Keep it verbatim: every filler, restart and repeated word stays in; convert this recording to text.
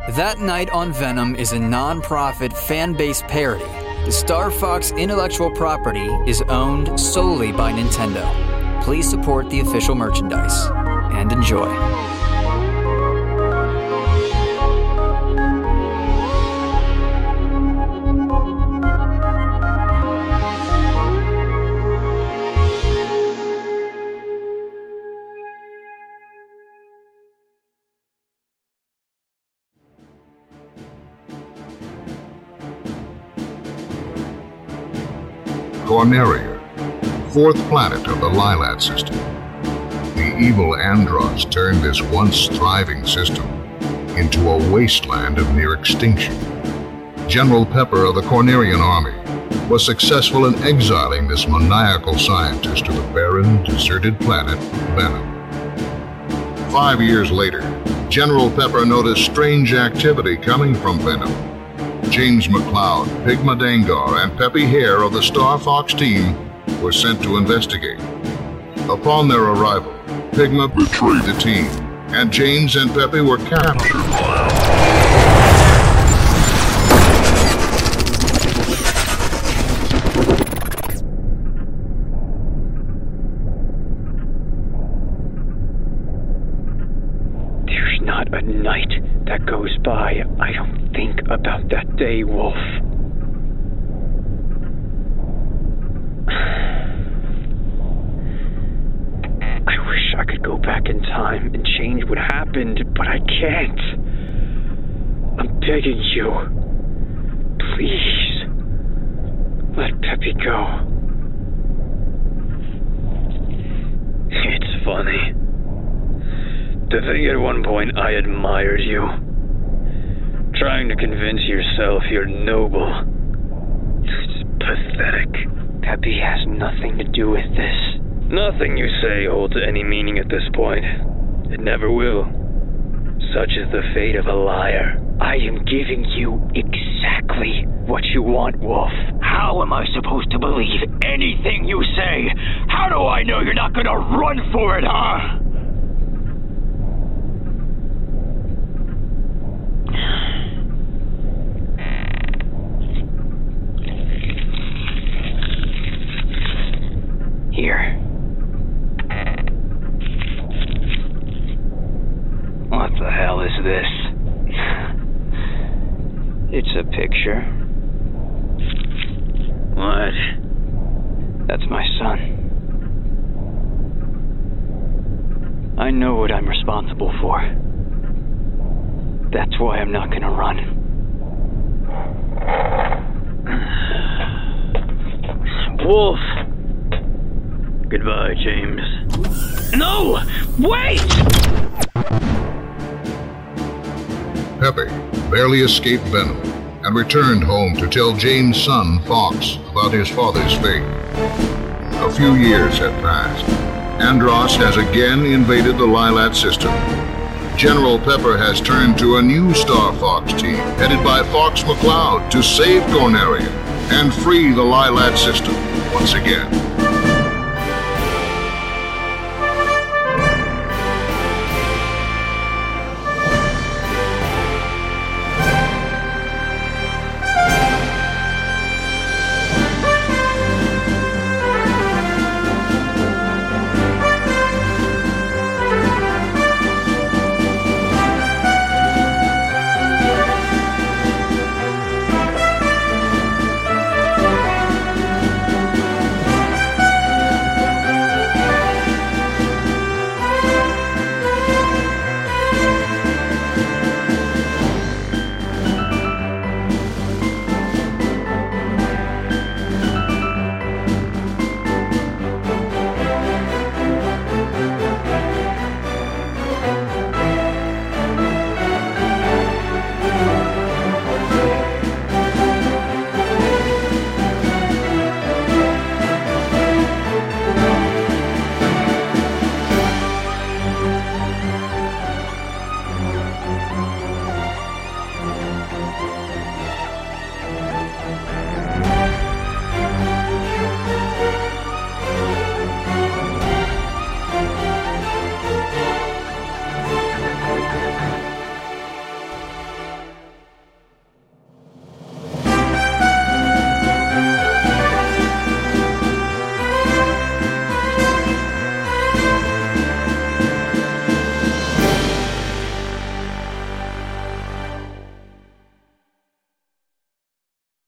That Night on Venom is a non-profit, fan-based parody. The Star Fox intellectual property is owned solely by Nintendo. Please support the official merchandise and enjoy. Corneria, fourth planet of the Lylat system. The evil Andross turned this once thriving system into a wasteland of near extinction. General Pepper of the Cornerian army was successful in exiling this maniacal scientist to the barren, deserted planet Venom. Five years later, General Pepper noticed strange activity coming from Venom. James McCloud, Pigma Dengar, and Peppy Hare of the Star Fox team were sent to investigate. Upon their arrival, Pigma betrayed the team, and James and Peppy were captured. There's not a night that goes by I don't think about that day, Wolf. I wish I could go back in time and change what happened, but I can't. I'm begging you. Please. Let Peppy go. It's funny. To think at one point I admired you. Trying to convince yourself you're noble. It's pathetic. Peppy has nothing to do with this. Nothing you say holds any meaning at this point. It never will. Such is the fate of a liar. I am giving you exactly what you want, Wolf. How am I supposed to believe anything you say? How do I know you're not gonna run for it, huh? Here. What the hell is this? It's a picture. What? That's my son. I know what I'm responsible for. That's why I'm not gonna run. Wolf! Goodbye, James. No! Wait! Peppy barely escaped Venom and returned home to tell James' son, Fox, about his father's fate. A few years had passed. Andross has again invaded the Lylat system. General Pepper has turned to a new Star Fox team, headed by Fox McCloud, to save Corneria and free the Lylat system once again.